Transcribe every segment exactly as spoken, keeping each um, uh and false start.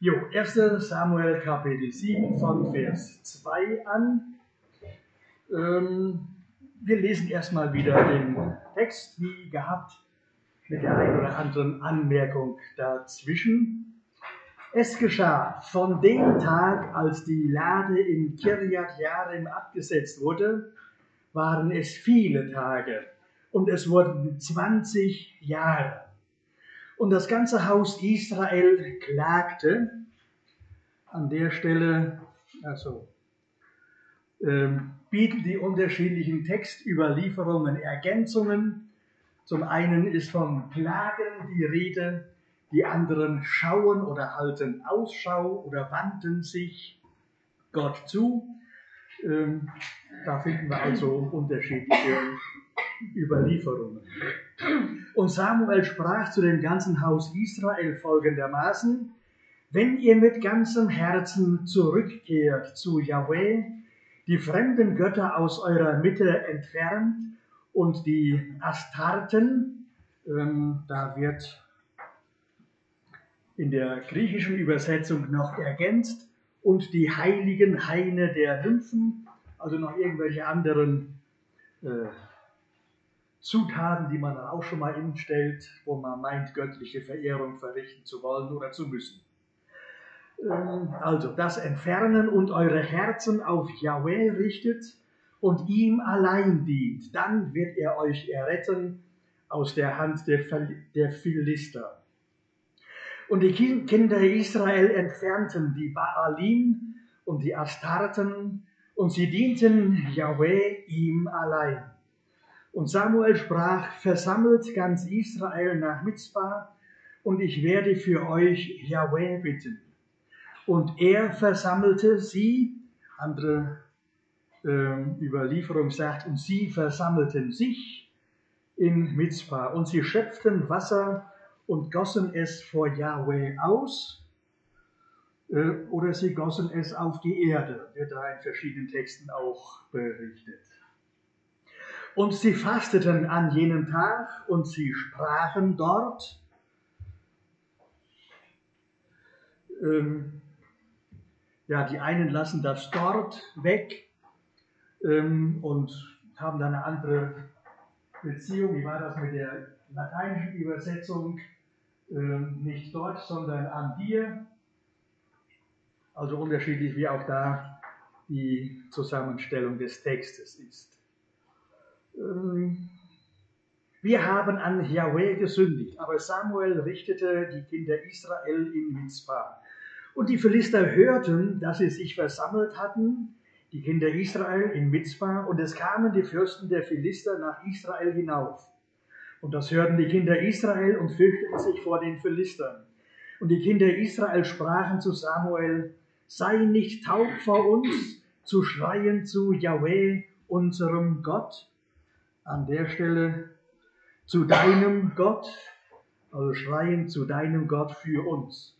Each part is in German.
Jo, erster Samuel Kapitel sieben von Vers zwei an. Ähm, wir lesen erstmal wieder den Text, wie gehabt, mit der einen oder anderen Anmerkung dazwischen. Es geschah von dem Tag, als die Lade in Kirjat Jearim abgesetzt wurde, waren es viele Tage und es wurden zwanzig Jahre. Und das ganze Haus Israel klagte. An der Stelle also, ähm, bieten die unterschiedlichen Textüberlieferungen Ergänzungen. Zum einen ist vom Klagen die Rede, die anderen schauen oder halten Ausschau oder wandten sich Gott zu. Ähm, da finden wir also unterschiedliche Überlieferungen. Und Samuel sprach zu dem ganzen Haus Israel folgendermaßen: Wenn ihr mit ganzem Herzen zurückkehrt zu Jahwe, die fremden Götter aus eurer Mitte entfernt und die Astarten, ähm, da wird in der griechischen Übersetzung noch ergänzt, und die heiligen Haine der Nymphen, also noch irgendwelche anderen äh, Zutaten, die man dann auch schon mal hinstellt, wo man meint, göttliche Verehrung verrichten zu wollen oder zu müssen. Also das Entfernen und eure Herzen auf Jahwe richtet und ihm allein dient, dann wird er euch erretten aus der Hand der, der Philister. Und die Kinder Israel entfernten die Baalim und die Astarten und sie dienten Jahwe ihm allein. Und Samuel sprach: Versammelt ganz Israel nach Mizpah und ich werde für euch Jahwe bitten. Und er versammelte sie, andere äh, Überlieferung sagt, und sie versammelten sich in Mizpah. Und sie schöpften Wasser und gossen es vor Jahwe aus, äh, oder sie gossen es auf die Erde, wird da in verschiedenen Texten auch berichtet. Und sie fasteten an jenem Tag und sie sprachen dort, ähm, ja, die einen lassen das dort weg ähm, und haben dann eine andere Beziehung. Wie war das mit der lateinischen Übersetzung? Ähm, nicht dort, sondern an dir. Also unterschiedlich, wie auch da die Zusammenstellung des Textes ist. Ähm, wir haben an Jahwe gesündigt, aber Samuel richtete die Kinder Israel in Mizpah. Und die Philister hörten, dass sie sich versammelt hatten, die Kinder Israel in Mizpah, und es kamen die Fürsten der Philister nach Israel hinauf. Und das hörten die Kinder Israel und fürchteten sich vor den Philistern. Und die Kinder Israel sprachen zu Samuel: Sei nicht taub vor uns, zu schreien zu Jahwe, unserem Gott. An der Stelle zu deinem Gott, also schreien zu deinem Gott für uns.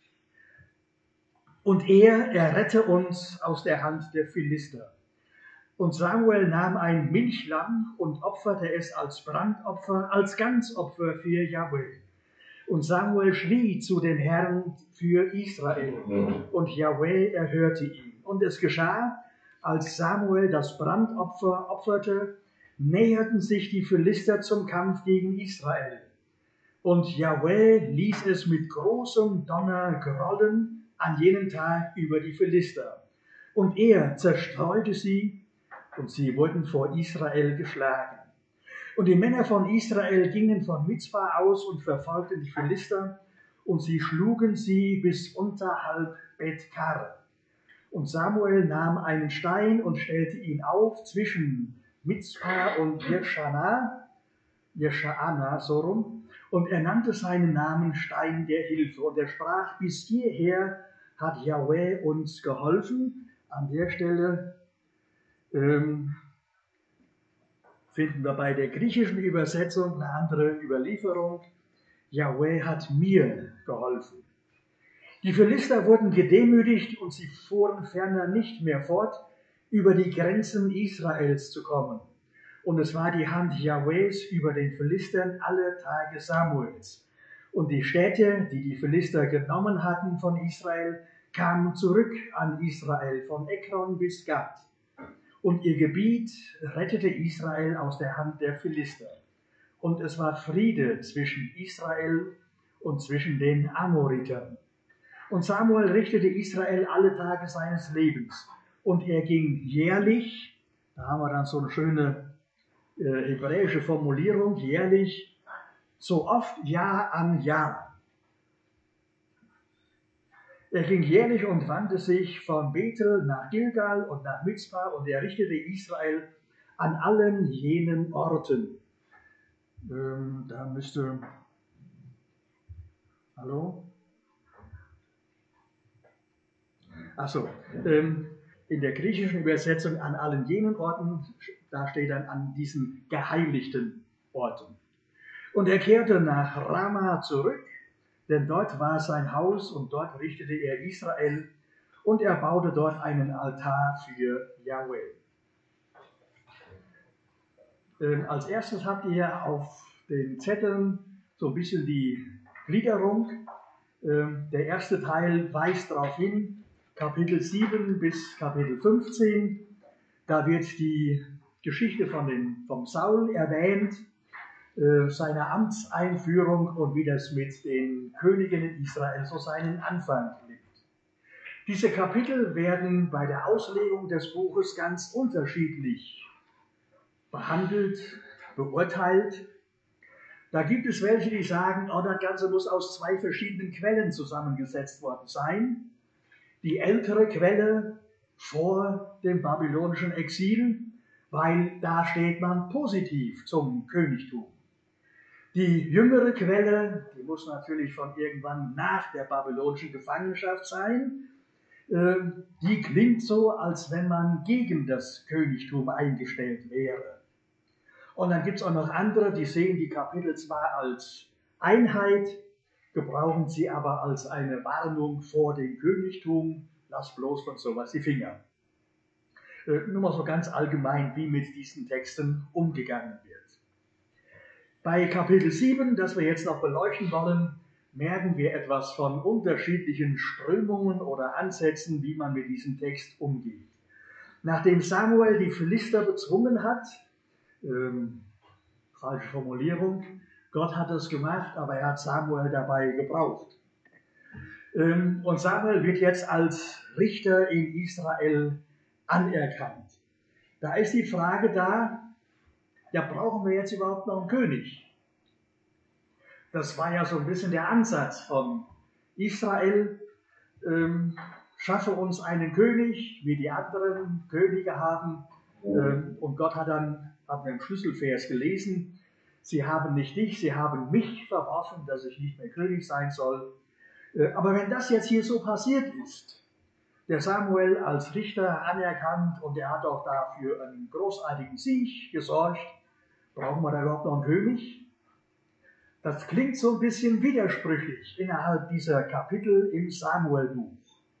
Und er errette uns aus der Hand der Philister. Und Samuel nahm ein Milchlamm und opferte es als Brandopfer, als Ganzopfer für Jahwe. Und Samuel schrie zu dem Herrn für Israel. Und Jahwe erhörte ihn. Und es geschah, als Samuel das Brandopfer opferte, näherten sich die Philister zum Kampf gegen Israel. Und Jahwe ließ es mit großem Donner grollen an jenem Tag über die Philister. Und er zerstreute sie, und sie wurden vor Israel geschlagen. Und die Männer von Israel gingen von Mizpah aus und verfolgten die Philister, und sie schlugen sie bis unterhalb Bet-Kar. Und Samuel nahm einen Stein und stellte ihn auf zwischen Mizpah und Jeschaana, Jeschaana, so rum, und er nannte seinen Namen Stein der Hilfe. Und er sprach: Bis hierher hat Jahwe uns geholfen. An der Stelle ähm, finden wir bei der griechischen Übersetzung eine andere Überlieferung. Jahwe hat mir geholfen. Die Philister wurden gedemütigt und sie fuhren ferner nicht mehr fort, über die Grenzen Israels zu kommen. Und es war die Hand Jahwes über den Philistern alle Tage Samuels. Und die Städte, die die Philister genommen hatten von Israel, kamen zurück an Israel von Ekron bis Gat. Und ihr Gebiet rettete Israel aus der Hand der Philister. Und es war Friede zwischen Israel und zwischen den Amoritern. Und Samuel richtete Israel alle Tage seines Lebens. Und er ging jährlich, da haben wir dann so eine schöne äh, hebräische Formulierung, jährlich, so oft Jahr an Jahr. Er ging jährlich und wandte sich von Bethel nach Gilgal und nach Mizpah und er richtete Israel an allen jenen Orten. Ähm, da müsste, hallo? Achso, ähm, in der griechischen Übersetzung an allen jenen Orten, da steht dann an diesen geheiligten Orten. Und er kehrte nach Rama zurück, denn dort war sein Haus und dort richtete er Israel und er baute dort einen Altar für Yahweh. Ähm, als erstes habt ihr auf den Zetteln so ein bisschen die Gliederung. Ähm, der erste Teil weist darauf hin, Kapitel sieben bis Kapitel fünfzehn. Da wird die Geschichte von den, vom Saul erwähnt, äh, seine Amtseinführung und wie das mit den Königen in Israel so seinen Anfang nimmt. Diese Kapitel werden bei der Auslegung des Buches ganz unterschiedlich behandelt, beurteilt. Da gibt es welche, die sagen, oh, das Ganze muss aus zwei verschiedenen Quellen zusammengesetzt worden sein. Die ältere Quelle vor dem babylonischen Exil, weil da steht man positiv zum Königtum. Die jüngere Quelle, die muss natürlich von irgendwann nach der babylonischen Gefangenschaft sein, die klingt so, als wenn man gegen das Königtum eingestellt wäre. Und dann gibt es auch noch andere, die sehen die Kapitel zwar als Einheit, gebrauchen sie aber als eine Warnung vor dem Königtum. Lass bloß von sowas die Finger. Äh, nur mal so ganz allgemein, wie mit diesen Texten umgegangen wird. Bei Kapitel sieben, das wir jetzt noch beleuchten wollen, merken wir etwas von unterschiedlichen Strömungen oder Ansätzen, wie man mit diesem Text umgeht. Nachdem Samuel die Philister bezwungen hat, ähm, falsche Formulierung, Gott hat es gemacht, aber er hat Samuel dabei gebraucht. Ähm, und Samuel wird jetzt als Richter in Israel anerkannt. Da ist die Frage da, ja, brauchen wir jetzt überhaupt noch einen König? Das war ja so ein bisschen der Ansatz von Israel. Ähm, schaffe uns einen König, wie die anderen Könige haben. Ähm, und Gott hat dann, haben wir im Schlüsselvers gelesen, sie haben nicht dich, sie haben mich verworfen, dass ich nicht mehr König sein soll. Äh, aber wenn das jetzt hier so passiert ist, der Samuel als Richter anerkannt und er hat auch dafür einen großartigen Sieg gesorgt, brauchen wir da überhaupt noch einen König? Das klingt so ein bisschen widersprüchlich innerhalb dieser Kapitel im Samuelbuch.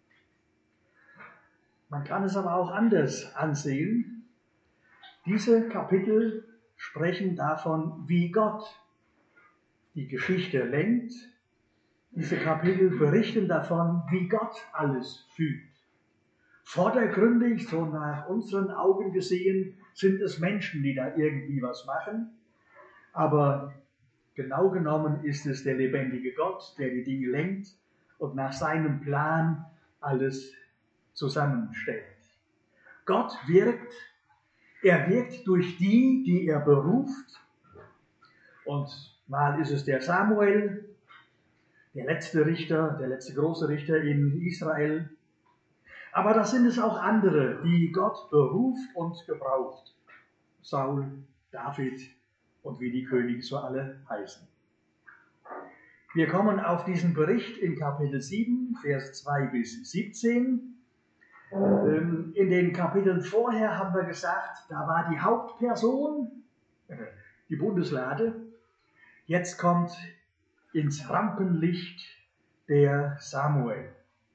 Man kann es aber auch anders ansehen. Diese Kapitel sprechen davon, wie Gott die Geschichte lenkt. Diese Kapitel berichten davon, wie Gott alles fügt. Vordergründig, so nach unseren Augen gesehen, sind es Menschen, die da irgendwie was machen. Aber genau genommen ist es der lebendige Gott, der die Dinge lenkt und nach seinem Plan alles zusammenstellt. Gott wirkt, er wirkt durch die, die er beruft. Und mal ist es der Samuel, der letzte Richter, der letzte große Richter in Israel. Aber das sind es auch andere, die Gott beruft und gebraucht. Saul, David und wie die Könige so alle heißen. Wir kommen auf diesen Bericht in Kapitel sieben, Vers zwei bis siebzehn. In den Kapiteln vorher haben wir gesagt, da war die Hauptperson, die Bundeslade. Jetzt kommt ins Rampenlicht der Samuel.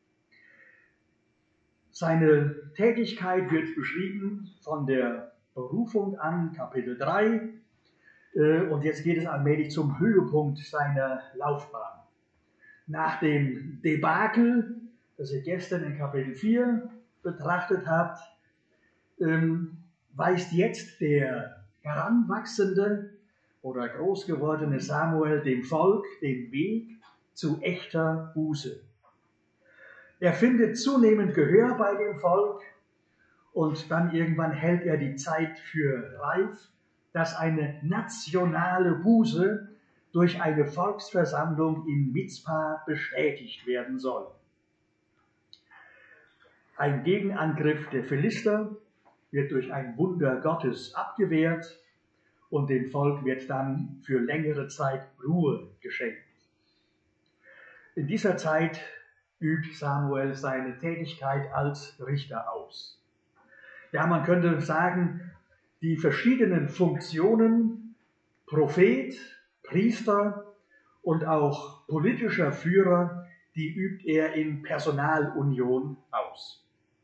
Seine Tätigkeit wird beschrieben von der Berufung an, Kapitel drei. Und jetzt geht es allmählich zum Höhepunkt seiner Laufbahn. Nach dem Debakel, das ihr gestern in Kapitel vier betrachtet habt, weist jetzt der heranwachsende oder groß gewordene Samuel dem Volk den Weg zu echter Buße. Er findet zunehmend Gehör bei dem Volk und dann irgendwann hält er die Zeit für reif, dass eine nationale Buße durch eine Volksversammlung in Mizpah bestätigt werden soll. Ein Gegenangriff der Philister wird durch ein Wunder Gottes abgewehrt und dem Volk wird dann für längere Zeit Ruhe geschenkt. In dieser Zeit übt Samuel seine Tätigkeit als Richter aus. Ja, man könnte sagen, die verschiedenen Funktionen, Prophet, Priester und auch politischer Führer, die übt er in Personalunion aus.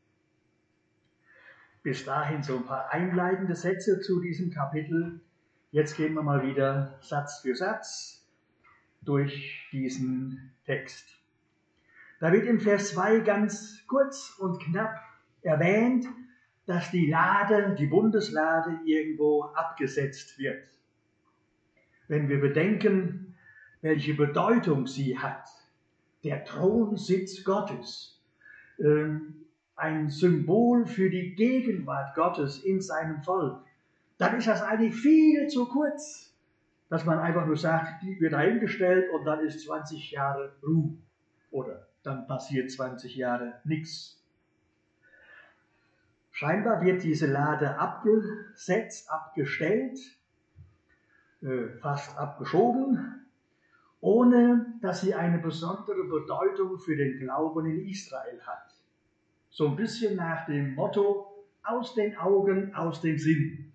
Bis dahin so ein paar einleitende Sätze zu diesem Kapitel. Jetzt gehen wir mal wieder Satz für Satz durch diesen Text. Da wird im Vers zwei ganz kurz und knapp erwähnt, dass die Lade, die Bundeslade irgendwo abgesetzt wird. Wenn wir bedenken, welche Bedeutung sie hat, der Thronsitz Gottes, ein Symbol für die Gegenwart Gottes in seinem Volk, dann ist das eigentlich viel zu kurz, dass man einfach nur sagt, die wird dahingestellt und dann ist zwanzig Jahre Ruhe oder dann passiert zwanzig Jahre nichts. Scheinbar wird diese Lade abgesetzt, abgestellt, äh, fast abgeschoben, ohne dass sie eine besondere Bedeutung für den Glauben in Israel hat. So ein bisschen nach dem Motto, aus den Augen, aus dem Sinn.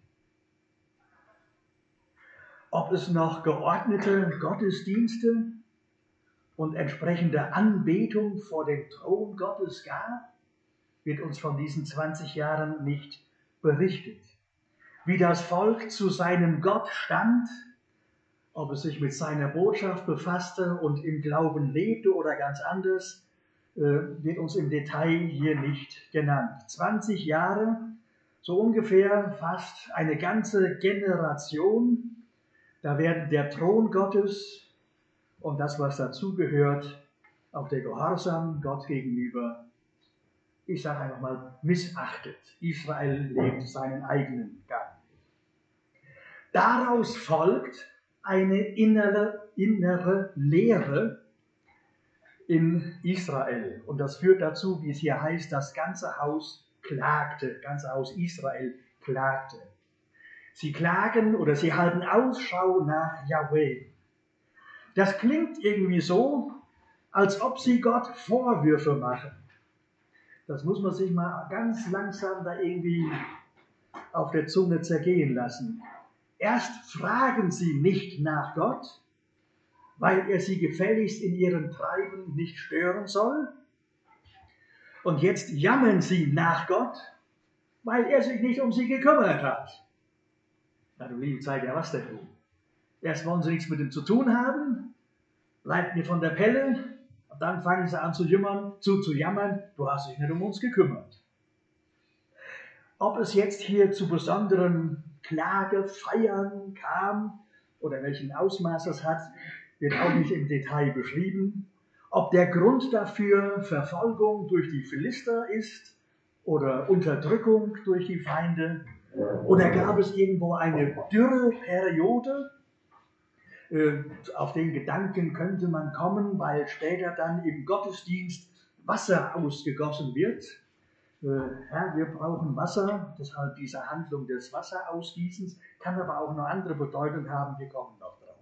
Ob es noch geordnete Gottesdienste und entsprechende Anbetung vor dem Thron Gottes gab, wird uns von diesen zwanzig Jahren nicht berichtet. Wie das Volk zu seinem Gott stand, ob es sich mit seiner Botschaft befasste und im Glauben lebte oder ganz anders, wird uns im Detail hier nicht genannt. zwanzig Jahre, so ungefähr fast eine ganze Generation, da werden der Thron Gottes und das, was dazugehört, auch der Gehorsam Gott gegenüber, ich sage einfach mal, missachtet. Israel lebt seinen eigenen Gang. Daraus folgt eine innere, innere Lehre in Israel. Und das führt dazu, wie es hier heißt, das ganze Haus klagte, das ganze Haus Israel klagte. Sie klagen oder sie halten Ausschau nach Jahwe. Das klingt irgendwie so, als ob sie Gott Vorwürfe machen. Das muss man sich mal ganz langsam da irgendwie auf der Zunge zergehen lassen. Erst fragen sie nicht nach Gott, weil er sie gefälligst in ihrem Treiben nicht stören soll. Und jetzt jammern sie nach Gott, weil er sich nicht um sie gekümmert hat. Na du liebe Zeit, ja was denn nun? Erst wollen sie nichts mit ihm zu tun haben, bleibt mir von der Pelle, und dann fangen sie an zu jammern, zu, zu jammern, du hast dich nicht um uns gekümmert. Ob es jetzt hier zu besonderen Klagefeiern kam oder welchen Ausmaß es hat, wird auch nicht im Detail beschrieben. Ob der Grund dafür Verfolgung durch die Philister ist oder Unterdrückung durch die Feinde, oder gab es irgendwo eine Dürreperiode? Auf den Gedanken könnte man kommen, weil später dann im Gottesdienst Wasser ausgegossen wird. Ja, wir brauchen Wasser, deshalb diese Handlung des Wasserausgießens, kann aber auch eine andere Bedeutung haben, wir kommen noch drauf.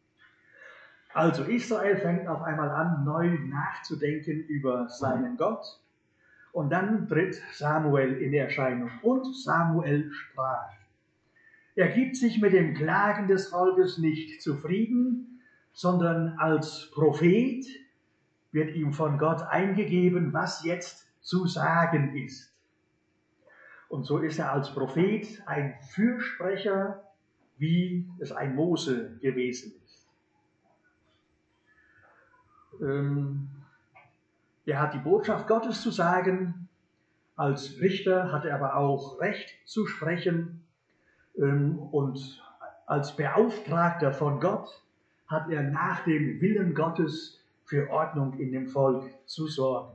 Also Israel fängt auf einmal an, neu nachzudenken über seinen Gott. Und dann tritt Samuel in Erscheinung. Und Samuel sprach. Er gibt sich mit dem Klagen des Volkes nicht zufrieden, sondern als Prophet wird ihm von Gott eingegeben, was jetzt zu sagen ist. Und so ist er als Prophet ein Fürsprecher, wie es ein Mose gewesen ist. Ähm, er hat die Botschaft Gottes zu sagen, als Richter hat er aber auch Recht zu sprechen ähm, und als Beauftragter von Gott hat er nach dem Willen Gottes für Ordnung in dem Volk zu sorgen.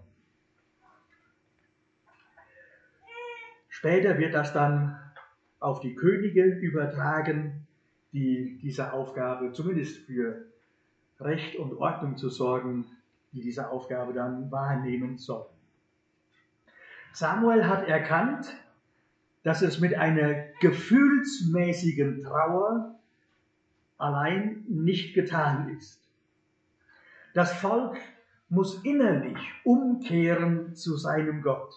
Später wird das dann auf die Könige übertragen, die diese Aufgabe, zumindest für Recht und Ordnung zu sorgen, die diese Aufgabe dann wahrnehmen sollen. Samuel hat erkannt, dass es mit einer gefühlsmäßigen Trauer allein nicht getan ist. Das Volk muss innerlich umkehren zu seinem Gott.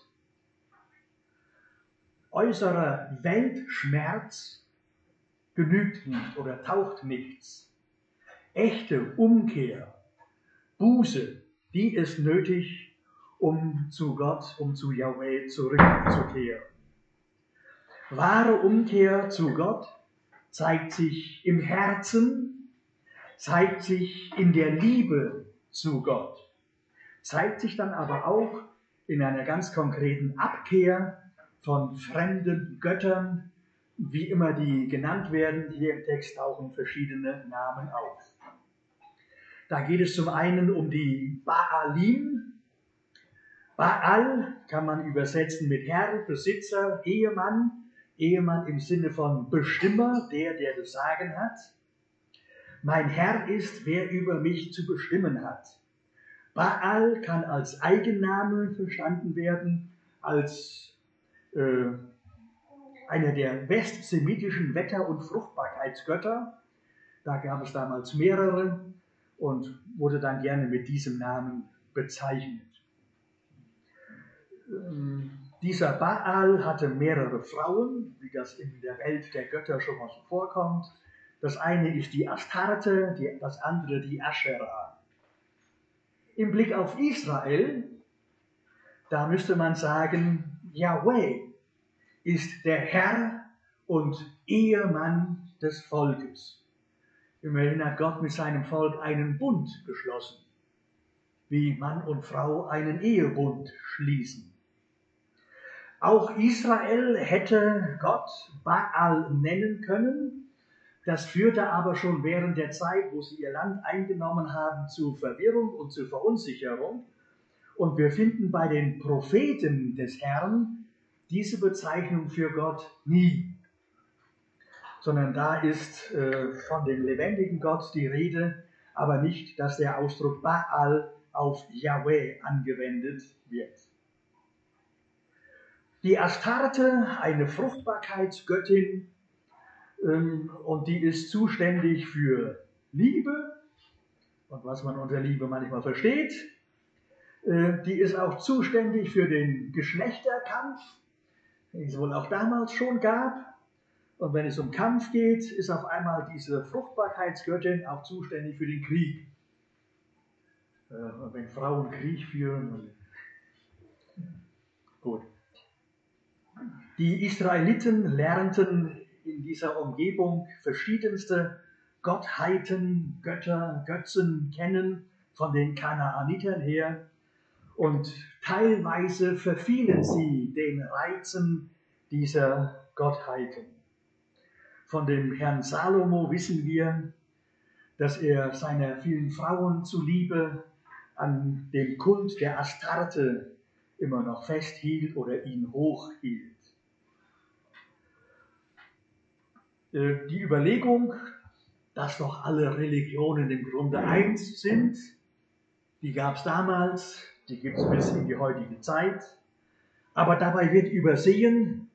Äußerer Weltschmerz genügt nicht oder taugt nichts. Echte Umkehr, Buße, die ist nötig, um zu Gott, um zu Jahwe zurückzukehren. Wahre Umkehr zu Gott zeigt sich im Herzen, zeigt sich in der Liebe zu Gott, zeigt sich dann aber auch in einer ganz konkreten Abkehr von fremden Göttern, wie immer die genannt werden. Hier im Text tauchen verschiedene Namen auf. Da geht es zum einen um die Baalim. Baal kann man übersetzen mit Herr, Besitzer, Ehemann. Ehemann im Sinne von Bestimmer, der, der das Sagen hat. Mein Herr ist, wer über mich zu bestimmen hat. Baal kann als Eigenname verstanden werden, als äh, einer der westsemitischen Wetter- und Fruchtbarkeitsgötter. Da gab es damals mehrere und wurde dann gerne mit diesem Namen bezeichnet. Ähm, dieser Baal hatte mehrere Frauen, wie das in der Welt der Götter schon mal so vorkommt. Das eine ist die Astarte, die, das andere die Aschera. Im Blick auf Israel, da müsste man sagen, Jahwe ist der Herr und Ehemann des Volkes. Immerhin hat Gott mit seinem Volk einen Bund geschlossen, wie Mann und Frau einen Ehebund schließen. Auch Israel hätte Gott Baal nennen können. Das führte aber schon während der Zeit, wo sie ihr Land eingenommen haben, zu Verwirrung und zu Verunsicherung. Und wir finden bei den Propheten des Herrn diese Bezeichnung für Gott nie. Sondern da ist äh, von dem lebendigen Gott die Rede, aber nicht, dass der Ausdruck Baal auf Jahwe angewendet wird. Die Astarte, eine Fruchtbarkeitsgöttin, ähm, und die ist zuständig für Liebe und was man unter Liebe manchmal versteht. Äh, die ist auch zuständig für den Geschlechterkampf, den es wohl auch damals schon gab. Und wenn es um Kampf geht, ist auf einmal diese Fruchtbarkeitsgöttin auch zuständig für den Krieg. Äh, wenn Frauen Krieg führen. Gut. Die Israeliten lernten in dieser Umgebung verschiedenste Gottheiten, Götter, Götzen kennen, von den Kanaanitern her. Und teilweise verfielen sie den Reizen dieser Gottheiten. Von dem Herrn Salomo wissen wir, dass er seiner vielen Frauen zuliebe an dem Kult der Astarte immer noch festhielt oder ihn hochhielt. Die Überlegung, dass doch alle Religionen im Grunde eins sind, die gab es damals, die gibt es bis in die heutige Zeit. Aber dabei wird übersehen,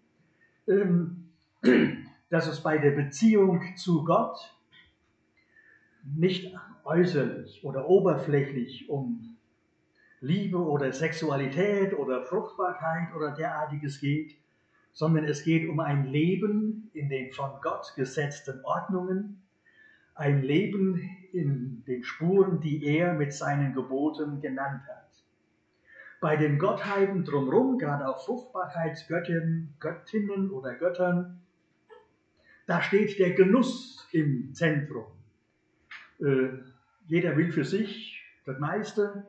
dass es bei der Beziehung zu Gott nicht äußerlich oder oberflächlich um Liebe oder Sexualität oder Fruchtbarkeit oder derartiges geht, sondern es geht um ein Leben in den von Gott gesetzten Ordnungen, ein Leben in den Spuren, die er mit seinen Geboten genannt hat. Bei den Gottheiten drumherum, gerade auch Fruchtbarkeitsgöttinnen, Göttinnen oder Göttern, Da steht der Genuss im Zentrum. Äh, jeder will für sich das meiste.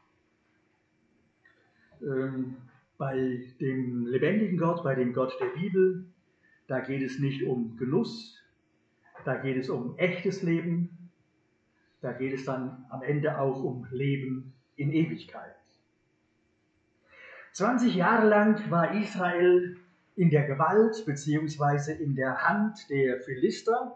Ähm, bei dem lebendigen Gott, bei dem Gott der Bibel, da geht es nicht um Genuss, da geht es um echtes Leben, da geht es dann am Ende auch um Leben in Ewigkeit. zwanzig Jahre lang war Israel in der Gewalt bzw. in der Hand der Philister.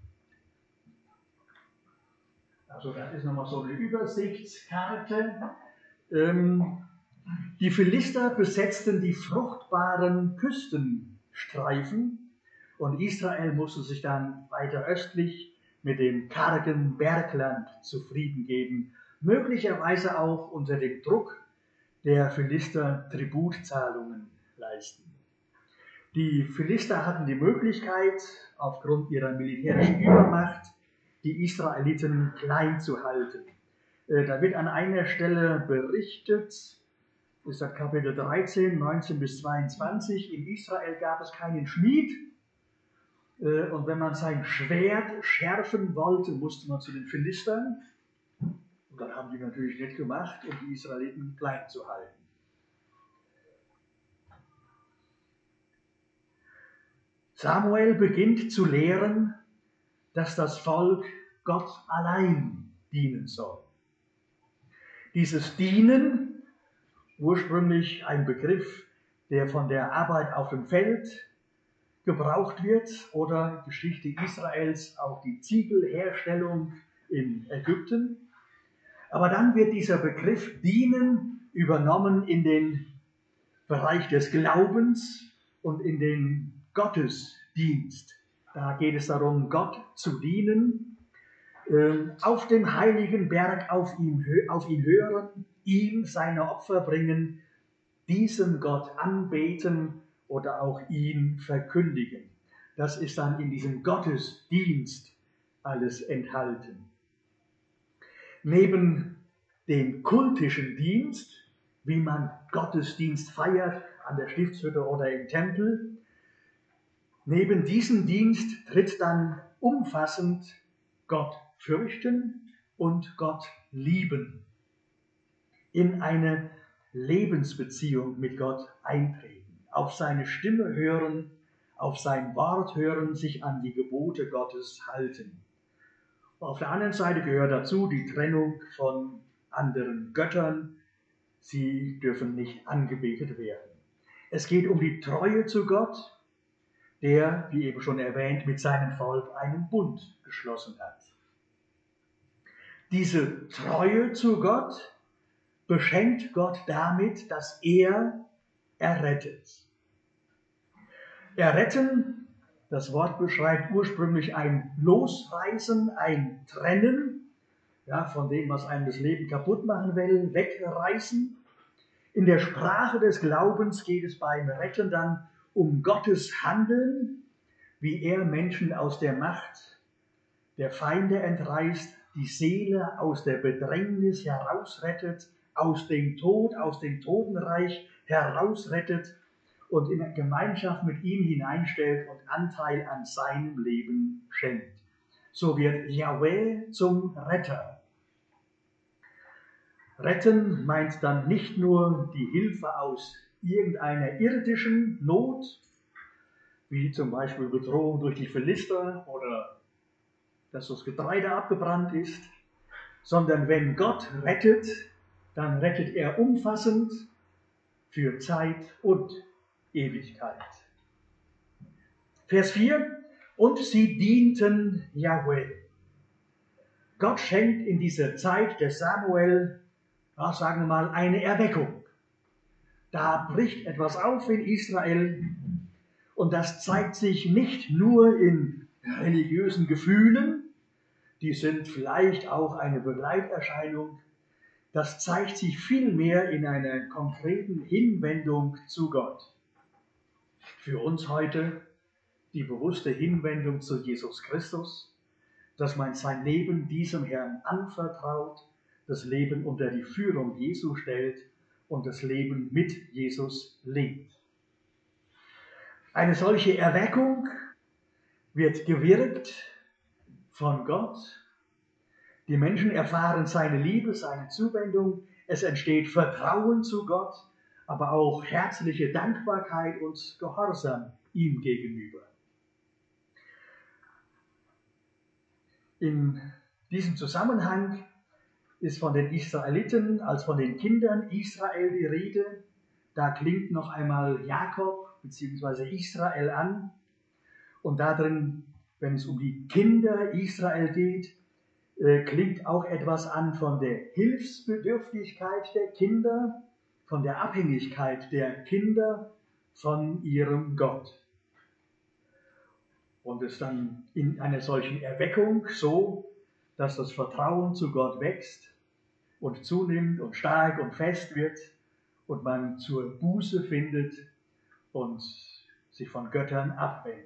Also das ist nochmal so eine Übersichtskarte. Ähm, die Philister besetzten die fruchtbaren Küstenstreifen und Israel musste sich dann weiter östlich mit dem kargen Bergland zufrieden geben, möglicherweise auch unter dem Druck der Philister Tributzahlungen leisten. Die Philister hatten die Möglichkeit, aufgrund ihrer militärischen Übermacht, die Israeliten klein zu halten. Da wird an einer Stelle berichtet, das ist das Kapitel dreizehn, neunzehn bis zweiundzwanzig, in Israel gab es keinen Schmied, und wenn man sein Schwert schärfen wollte, musste man zu den Philistern. Und das haben die natürlich nicht gemacht, um die Israeliten klein zu halten. Samuel beginnt zu lehren, dass das Volk Gott allein dienen soll. Dieses Dienen, ursprünglich ein Begriff, der von der Arbeit auf dem Feld gebraucht wird, oder Geschichte Israels auch die Ziegelherstellung in Ägypten. Aber dann wird dieser Begriff Dienen übernommen in den Bereich des Glaubens und in den Gottesdienst. Da geht es darum, Gott zu dienen, auf dem heiligen Berg auf ihn, auf ihn hören, ihm seine Opfer bringen, diesen Gott anbeten oder auch ihn verkündigen. Das ist dann in diesem Gottesdienst alles enthalten. Neben dem kultischen Dienst, wie man Gottesdienst feiert, an der Stiftshütte oder im Tempel, neben diesem Dienst tritt dann umfassend Gott fürchten und Gott lieben, in eine Lebensbeziehung mit Gott eintreten, auf seine Stimme hören, auf sein Wort hören, sich an die Gebote Gottes halten. Auf der anderen Seite gehört dazu die Trennung von anderen Göttern. Sie dürfen nicht angebetet werden. Es geht um die Treue zu Gott, der, wie eben schon erwähnt, mit seinem Volk einen Bund geschlossen hat. Diese Treue zu Gott beschenkt Gott damit, dass er errettet. Erretten, das Wort beschreibt ursprünglich ein Losreißen, ein Trennen, ja, von dem, was einem das Leben kaputt machen will, wegreißen. In der Sprache des Glaubens geht es beim Retten dann um Gottes Handeln, wie er Menschen aus der Macht der Feinde entreißt, die Seele aus der Bedrängnis herausrettet, aus dem Tod, aus dem Totenreich herausrettet und in Gemeinschaft mit ihm hineinstellt und Anteil an seinem Leben schenkt. So wird Jahweh zum Retter. Retten meint dann nicht nur die Hilfe aus irgendeiner irdischen Not, wie zum Beispiel Bedrohung durch die Philister oder dass das Getreide abgebrannt ist, sondern wenn Gott rettet, dann rettet er umfassend für Zeit und Ewigkeit. Vers vier, und sie dienten Jahweh. Gott schenkt in dieser Zeit des Samuel, ja, sagen wir mal, eine Erweckung. Da bricht etwas auf in Israel und das zeigt sich nicht nur in religiösen Gefühlen, die sind vielleicht auch eine Begleiterscheinung, das zeigt sich vielmehr in einer konkreten Hinwendung zu Gott. Für uns heute die bewusste Hinwendung zu Jesus Christus, dass man sein Leben diesem Herrn anvertraut, das Leben unter die Führung Jesu stellt und das Leben mit Jesus lebt. Eine solche Erweckung, wird gewirkt von Gott. Die Menschen erfahren seine Liebe, seine Zuwendung. Es entsteht Vertrauen zu Gott, aber auch herzliche Dankbarkeit und Gehorsam ihm gegenüber. In diesem Zusammenhang ist von den Israeliten als von den Kindern Israel die Rede. Da klingt noch einmal Jakob bzw. Israel an. Und darin, wenn es um die Kinder Israel geht, äh, klingt auch etwas an von der Hilfsbedürftigkeit der Kinder, von der Abhängigkeit der Kinder von ihrem Gott. Und es dann in einer solchen Erweckung so, dass das Vertrauen zu Gott wächst und zunimmt und stark und fest wird und man zur Buße findet und sich von Göttern abwendet.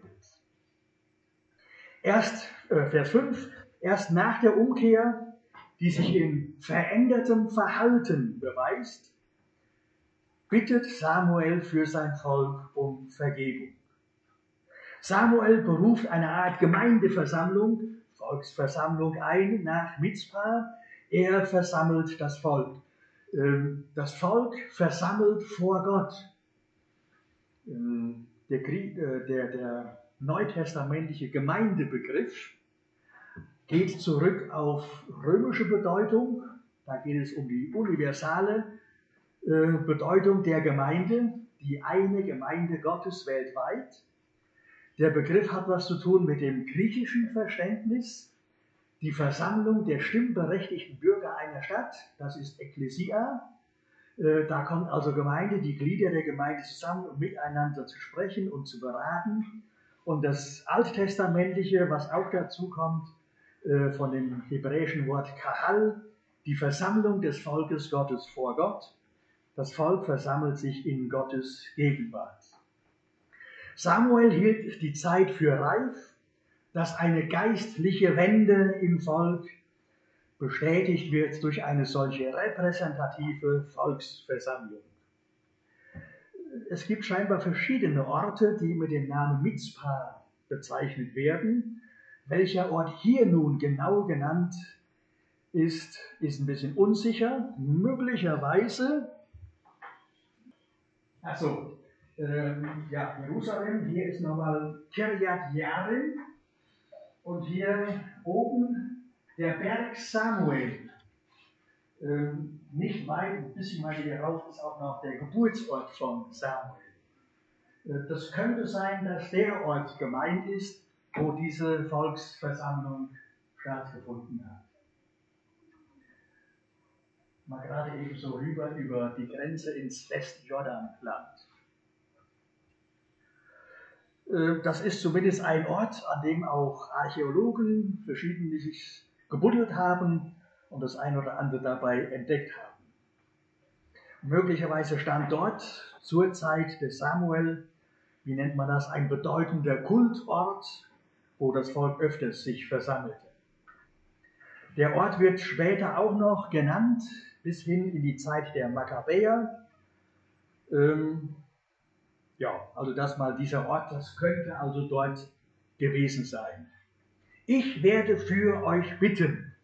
Erst, äh, Vers fünf, erst nach der Umkehr, die sich in verändertem Verhalten beweist, bittet Samuel für sein Volk um Vergebung. Samuel beruft eine Art Gemeindeversammlung, Volksversammlung ein nach Mizpah. Er versammelt das Volk. Das Volk versammelt vor Gott. Der, der, der neutestamentliche Gemeindebegriff geht zurück auf römische Bedeutung. Da geht es um die universale Bedeutung der Gemeinde, die eine Gemeinde Gottes weltweit. Der Begriff hat was zu tun mit dem griechischen Verständnis. Die Versammlung der stimmberechtigten Bürger einer Stadt, das ist Ekklesia. Da kommt also Gemeinde, die Glieder der Gemeinde zusammen, um miteinander zu sprechen und zu beraten. Und das Alttestamentliche, was auch dazu kommt, von dem hebräischen Wort Kahal, die Versammlung des Volkes Gottes vor Gott. Das Volk versammelt sich in Gottes Gegenwart. Samuel hielt die Zeit für reif, dass eine geistliche Wende im Volk bestätigt wird durch eine solche repräsentative Volksversammlung. Es gibt scheinbar verschiedene Orte, die mit dem Namen Mizpah bezeichnet werden. Welcher Ort hier nun genau genannt ist, ist ein bisschen unsicher. Möglicherweise, achso, ähm, ja, Jerusalem, hier ist nochmal Kirjat Jearim und hier oben der Berg Samuel. Ähm, nicht weit, ein bisschen weiter hier rauf ist auch noch der Geburtsort von Samuel. Äh, das könnte sein, dass der Ort gemeint ist, wo diese Volksversammlung stattgefunden hat. Mal gerade eben so rüber über die Grenze ins Westjordanland. Das ist zumindest ein Ort, an dem auch Archäologen verschiedene sich gebuddelt haben und das ein oder andere dabei entdeckt haben. Möglicherweise stand dort zur Zeit des Samuel, wie nennt man das, ein bedeutender Kultort, wo das Volk öfters sich versammelte. Der Ort wird später auch noch genannt, bis hin in die Zeit der Makkabäer. Ähm, ja, also das mal dieser Ort, das könnte also dort gewesen sein. Ich werde für euch bitten.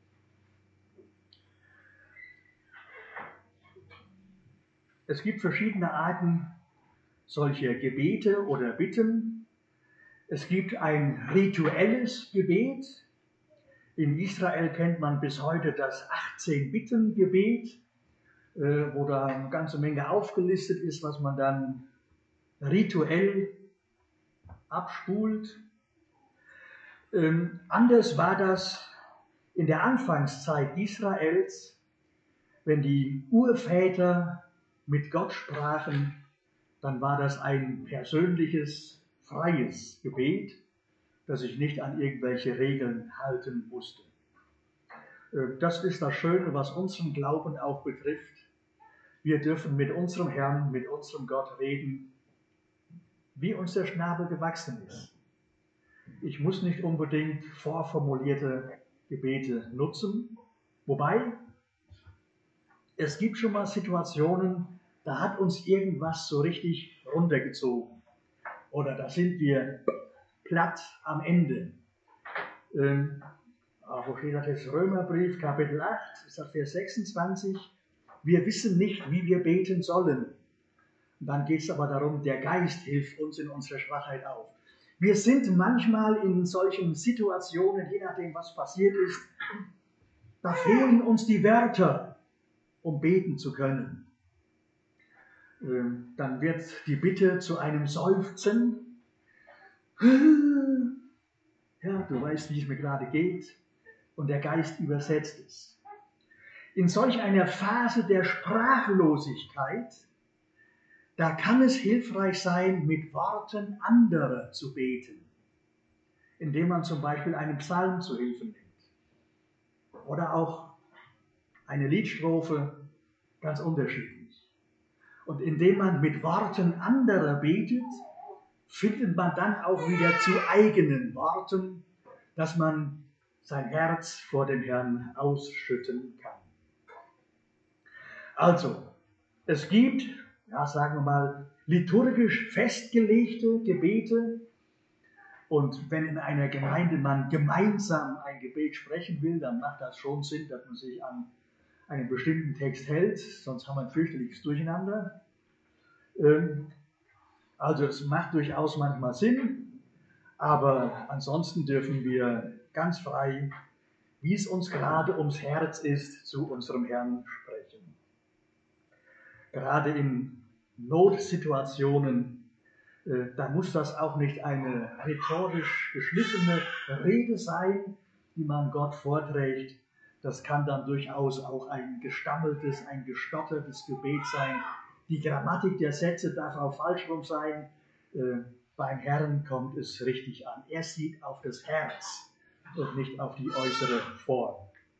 Es gibt verschiedene Arten solcher Gebete oder Bitten. Es gibt ein rituelles Gebet. In Israel kennt man bis heute das achtzehn-Bitten-Gebet, wo da eine ganze Menge aufgelistet ist, was man dann rituell abspult. Ähm, anders war das in der Anfangszeit Israels, wenn die Urväter mit Gott sprachen, dann war das ein persönliches, freies Gebet, das sich nicht an irgendwelche Regeln halten musste. Das ist das Schöne, was unseren Glauben auch betrifft. Wir dürfen mit unserem Herrn, mit unserem Gott reden, wie uns der Schnabel gewachsen ist. Ich muss nicht unbedingt vorformulierte Gebete nutzen, wobei es gibt schon mal Situationen, da hat uns irgendwas so richtig runtergezogen. Oder da sind wir platt am Ende. Ähm, wo steht das? Römerbrief, Kapitel acht, ist das Vers sechsundzwanzig. Wir wissen nicht, wie wir beten sollen. Und dann geht es aber darum, der Geist hilft uns in unserer Schwachheit auf. Wir sind manchmal in solchen Situationen, je nachdem, was passiert ist, da fehlen uns die Wörter, um beten zu können. Dann wird die Bitte zu einem Seufzen. Ja, du weißt, wie es mir gerade geht. Und der Geist übersetzt es. In solch einer Phase der Sprachlosigkeit, da kann es hilfreich sein, mit Worten anderer zu beten, indem man zum Beispiel einen Psalm zu Hilfe nimmt oder auch eine Liedstrophe, ganz unterschiedlich. Und indem man mit Worten anderer betet, findet man dann auch wieder zu eigenen Worten, dass man sein Herz vor dem Herrn ausschütten kann. Also, es gibt, ja, sagen wir mal, liturgisch festgelegte Gebete. Und wenn in einer Gemeinde man gemeinsam ein Gebet sprechen will, dann macht das schon Sinn, dass man sich an einen bestimmten Text hält, sonst haben wir ein fürchterliches Durcheinander. Also es macht durchaus manchmal Sinn, aber ansonsten dürfen wir ganz frei, wie es uns gerade ums Herz ist, zu unserem Herrn sprechen. Gerade in Notsituationen, äh, da muss das auch nicht eine rhetorisch geschliffene Rede sein, die man Gott vorträgt. Das kann dann durchaus auch ein gestammeltes, ein gestottertes Gebet sein. Die Grammatik der Sätze darf auch falsch rum sein. Äh, beim Herrn kommt es richtig an. Er sieht auf das Herz und nicht auf die äußere Form.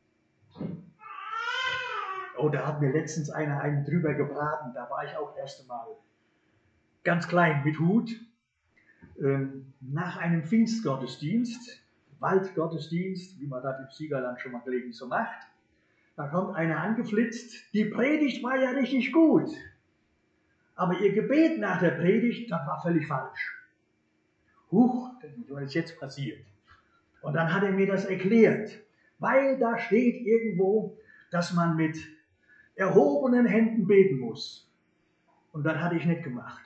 Oh, da hat mir letztens einer einen drüber gebraten, da war ich auch das erste Mal ganz klein mit Hut. Ähm, nach einem Pfingstgottesdienst, Waldgottesdienst, wie man das im Siegerland schon mal gelegentlich so macht, da kommt einer angeflitzt, die Predigt war ja richtig gut, aber ihr Gebet nach der Predigt, das war völlig falsch. Huch, was ist jetzt passiert? Und dann hat er mir das erklärt, weil da steht irgendwo, dass man mit erhobenen Händen beten muss. Und das hatte ich nicht gemacht.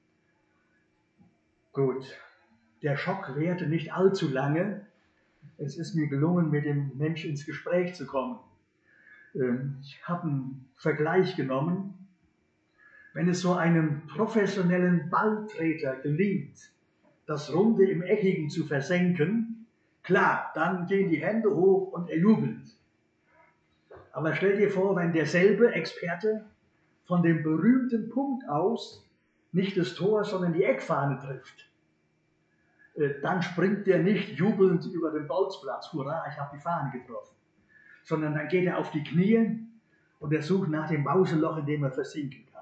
Gut, der Schock währte nicht allzu lange. Es ist mir gelungen, mit dem Menschen ins Gespräch zu kommen. Ich habe einen Vergleich genommen. Wenn es so einem professionellen Balltreter gelingt, das Runde im Eckigen zu versenken, klar, dann gehen die Hände hoch und er jubelt. Aber stell dir vor, wenn derselbe Experte von dem berühmten Punkt aus nicht das Tor, sondern die Eckfahne trifft, dann springt der nicht jubelnd über den Bolzplatz, hurra, ich habe die Fahne getroffen, sondern dann geht er auf die Knie und er sucht nach dem Mauseloch, in dem er versinken kann.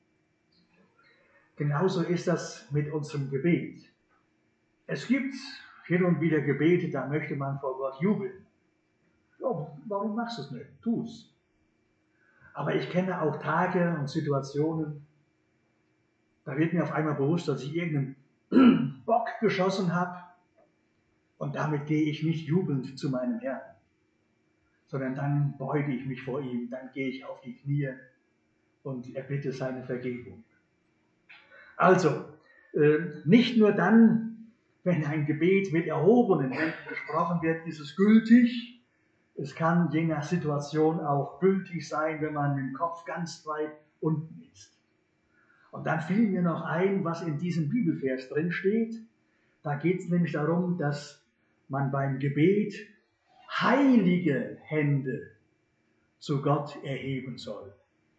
Genauso ist das mit unserem Gebet. Es gibt hin und wieder Gebete, da möchte man vor Gott jubeln. Ja, warum machst du es nicht? Tu es. Aber ich kenne auch Tage und Situationen, da wird mir auf einmal bewusst, dass ich irgendeinen Bock geschossen habe und damit gehe ich nicht jubelnd zu meinem Herrn, sondern dann beuge ich mich vor ihm, dann gehe ich auf die Knie und erbitte seine Vergebung. Also, äh, nicht nur dann, wenn ein Gebet mit erhobenen Händen gesprochen wird, ist es gültig. Es kann je nach Situation auch gültig sein, wenn man mit dem Kopf ganz weit unten ist. Und dann fiel mir noch ein, was in diesem Bibelvers drin steht. Da geht es nämlich darum, dass man beim Gebet heilige Hände zu Gott erheben soll.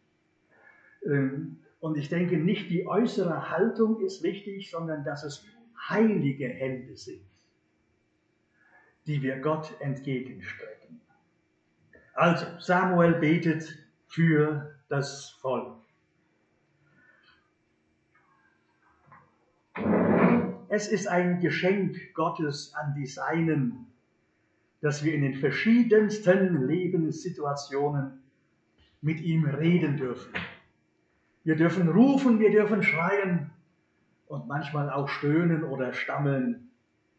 Und ich denke, nicht die äußere Haltung ist wichtig, sondern dass es heilige Hände sind, die wir Gott entgegenstrecken. Also, Samuel betet für das Volk. Es ist ein Geschenk Gottes an die Seinen, dass wir in den verschiedensten Lebenssituationen mit ihm reden dürfen. Wir dürfen rufen, wir dürfen schreien und manchmal auch stöhnen oder stammeln.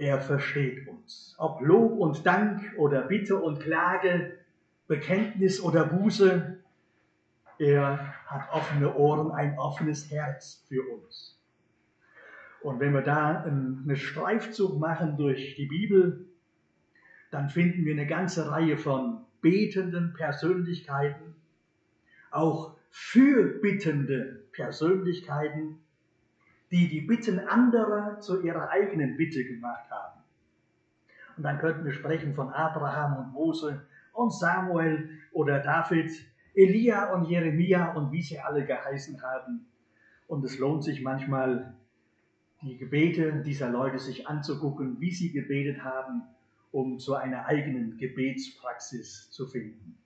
er versteht uns. Ob Lob und Dank oder Bitte und Klage, Bekenntnis oder Buße, er hat offene Ohren, ein offenes Herz für uns. Und wenn wir da einen Streifzug machen durch die Bibel, dann finden wir eine ganze Reihe von betenden Persönlichkeiten, auch fürbittende Persönlichkeiten, die die Bitten anderer zu ihrer eigenen Bitte gemacht haben. Und dann könnten wir sprechen von Abraham und Mose und Samuel oder David, Elia und Jeremia und wie sie alle geheißen haben. Und es lohnt sich manchmal, die Gebete dieser Leute sich anzugucken, wie sie gebetet haben, um zu einer eigenen Gebetspraxis zu finden.